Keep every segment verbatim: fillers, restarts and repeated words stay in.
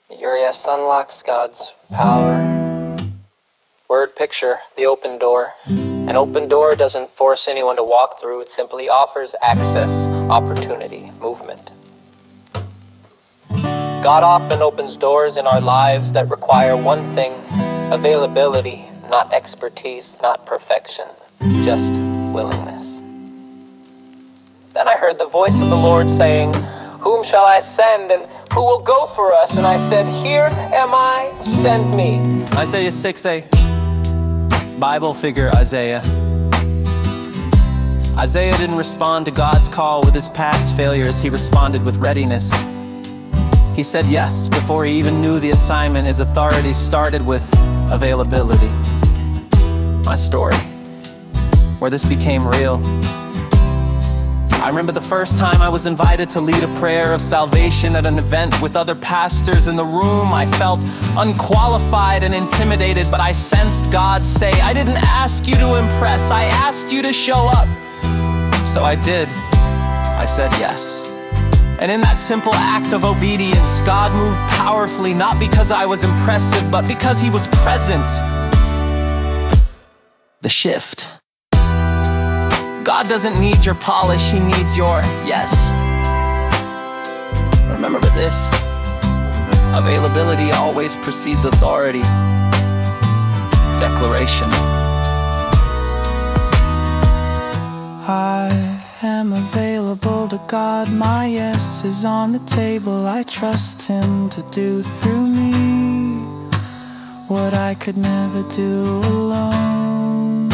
Urias unlocks God's power. Word picture, the open door. An open door doesn't force anyone to walk through, it simply offers access, opportunity, movement. God often opens doors in our lives that require one thing: availability, not expertise, not perfection, just willingness. Then I heard the voice of the Lord saying, "Whom shall I send, and who will go for us?" And I said, "Here am I, send me." Isaiah six eight, Bible figure Isaiah. Isaiah didn't respond to God's call with his past failures, he responded with readiness. He said yes before he even knew the assignment. His authority started with availability. My story, where this became real. I remember the first time I was invited to lead a prayer of salvation at an event with other pastors in the room. I felt unqualified and intimidated, but I sensed God say, "I didn't ask you to impress, I asked you to show up." So I did. I said yes. And in that simple act of obedience, God moved powerfully, not because I was impressive, but because He was present. The shift. God doesn't need your polish, He needs your yes. Remember this: availability always precedes authority. Declaration. I am available to God, my yes is on the table. I trust Him to do through me what I could never do alone.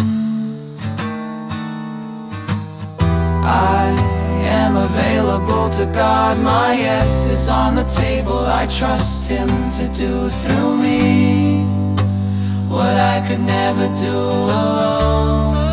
I am available to God, my yes is on the table. I trust Him to do through me what I could never do alone.